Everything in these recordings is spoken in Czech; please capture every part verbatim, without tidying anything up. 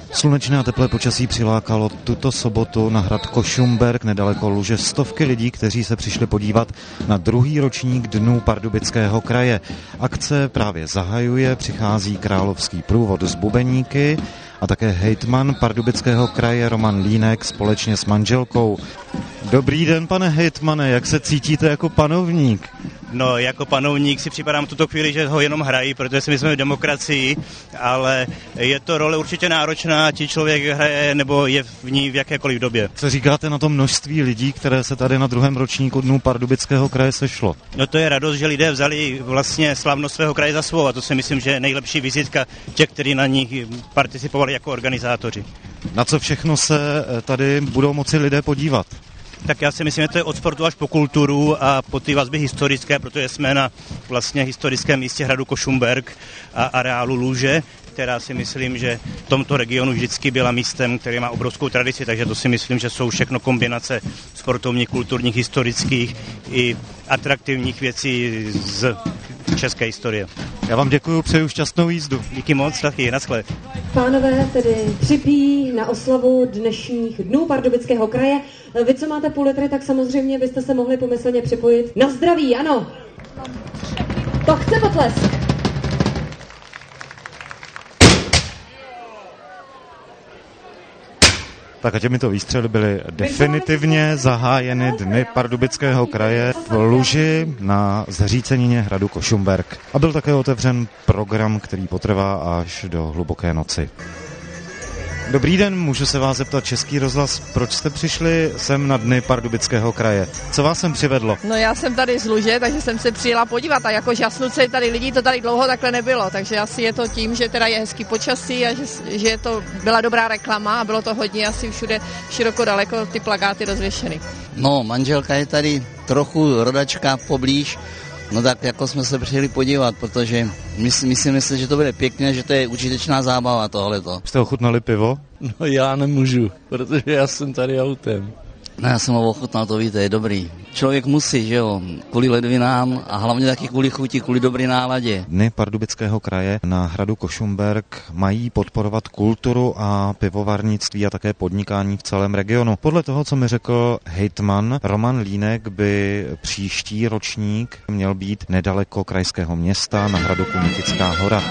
Slunečné a teplé počasí přilákalo tuto sobotu na hrad Košumberk nedaleko Luže stovky lidí, kteří se přišli podívat na druhý ročník Dnů Pardubického kraje. Akce právě zahajuje, přichází královský průvod z bubeníky a také hejtman Pardubického kraje Roman Línek společně s manželkou. Dobrý den, pane hejtmane, jak se cítíte jako panovník? No, jako panovník si připadám v tuto chvíli, že ho jenom hrají, protože si myslíme v demokracii, ale je to role určitě náročná, ať člověk hraje nebo je v ní v jakékoliv době. Co říkáte na to množství lidí, které se tady na druhém ročníku Dnů Pardubického kraje sešlo? No to je radost, že lidé vzali vlastně slavnost svého kraje za svou a to si myslím, že je nejlepší vizitka těch, kteří na nich participovali jako organizátoři. Na co všechno se tady budou moci lidé podívat? Tak já si myslím, že to je od sportu až po kulturu a po ty vazby historické, protože jsme na vlastně historickém místě hradu Košumberk a areálu Luže, která si myslím, že v tomto regionu vždycky byla místem, který má obrovskou tradici, takže to si myslím, že jsou všechno kombinace sportovních, kulturních, historických i atraktivních věcí z české historie. Já vám děkuji, přeju šťastnou jízdu. Díky moc, taky, naschle. Pánové tedy připí na oslavu dnešních Dnů Pardubického kraje. Vy, co máte půl litry, tak samozřejmě byste se mohli pomyslně připojit. Na zdraví, ano. To chce potlesk. Tak a těmito výstřely byly definitivně zahájeny Dny Pardubického kraje v Luži na zřícenině hradu Košumberk. A byl také otevřen program, který potrvá až do hluboké noci. Dobrý den, můžu se vás zeptat, Český rozhlas, proč jste přišli sem na Dny Pardubického kraje? Co vás sem přivedlo? No já jsem tady z Luže, takže jsem se přijela podívat a jako žasnuce tady lidí to tady dlouho takhle nebylo, takže asi je to tím, že teda je hezký počasí a že, že to byla dobrá reklama a bylo to hodně asi všude široko daleko ty plakáty rozvěšeny. No, manželka je tady trochu rodačka poblíž, no tak jako jsme se přijeli podívat, protože my si myslíme si, že to bude pěkné, že to je užitečná zábava tohleto. Jste ochutnali pivo? No já nemůžu, protože já jsem tady autem. No já jsem ho ochutnal, to víte, je dobrý. Člověk musí, že jo, kvůli ledvinám a hlavně taky kvůli chuti, kvůli dobrý náladě. Dny Pardubického kraje na hradu Košumberk mají podporovat kulturu a pivovarnictví a také podnikání v celém regionu. Podle toho, co mi řekl hejtman Roman Línek, by příští ročník měl být nedaleko krajského města na hradu Kumetická hora.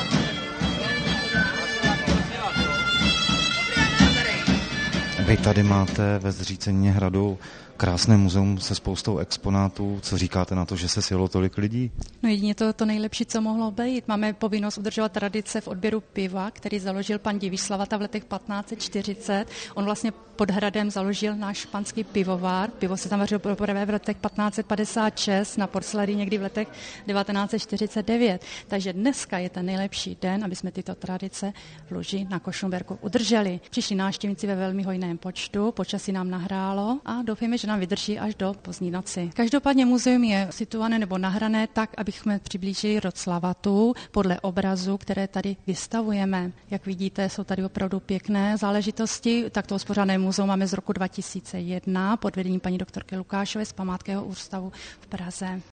Vy tady máte ve zřícenině hradu krásné muzeum se spoustou exponátů. Co říkáte na to, že se sjelo tolik lidí? No jedině to to nejlepší, co mohlo být. Máme povinnost udržovat tradice v odběru piva, který založil pan Divíš Slavata v letech patnáct set čtyřicet. On vlastně pod hradem založil náš španský pivovár. Pivo se tam vařilo poprvé v letech patnáct set padesát šest, na Porcelary někdy v letech devatenáct set čtyřicet devět. Takže dneska je ten nejlepší den, aby jsme tyto tradice v Luži na Košumberku udrželi. Přišli návštěvníci ve velmi hojném počtu, počasí nám nahrálo a doufáme, že nám vydrží až do pozdní noci. Každopádně muzeum je situované nebo nahrané tak, abychom přiblížili rod Slavatu podle obrazu, které tady vystavujeme. Jak vidíte, jsou tady opravdu pěkné záležitosti. Takto uspořádané muzeum máme z roku dva tisíce jedna pod vedením paní doktorky Lukášové z Památkového ústavu v Praze.